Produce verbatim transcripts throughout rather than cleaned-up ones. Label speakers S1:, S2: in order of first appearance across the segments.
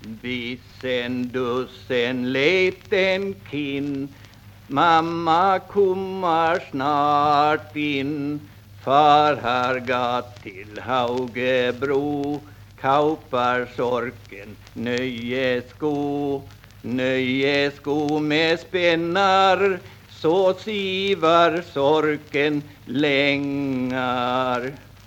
S1: Bissen dussen liten kin, mamma kommer snart in. Far har gått till Haugebro, kaupar sorken nöjesko. Nöjesko med spännar, så sivar sorken längar.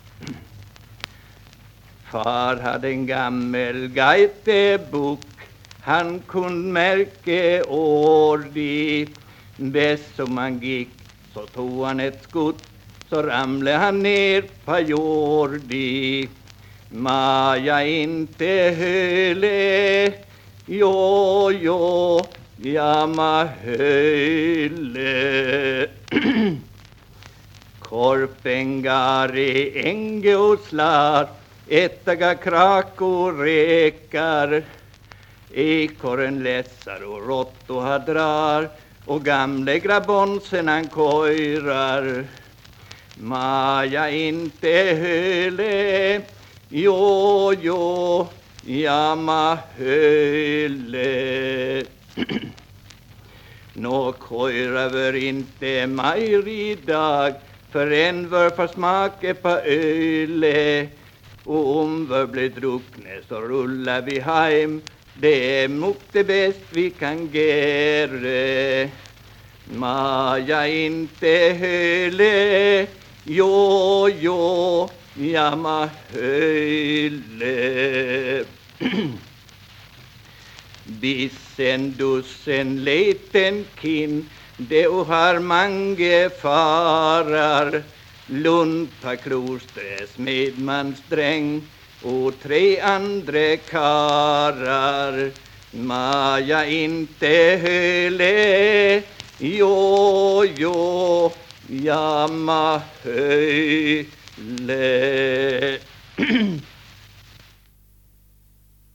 S1: Far hade en gammel geitebok, han kunde märke ordi. Bäst som han gick så tog han ett skutt, så ramlade han ner på jordi. Maja inte höle, jo jo, ja ma höle. Korpen gari enge och slar, ättaga krak och räkar. Ekorren lässar och råtto har drar, och gamle grabbonsen han kojrar. Maja inte höle, jo jo, ja ma höle. Nå kojrar inte mer idag, för en var för smake på öle. Och om vi blir druckne så rullar vi hem, det är mot det bäst vi kan göra. Maja inte höle, jo jo, ja ma höle. Bissen dussen liten kin, det har mange farar. Lundpa klosters medmansdräng och tre andra karar. Maja inte höle, jo jo, ja ma höle.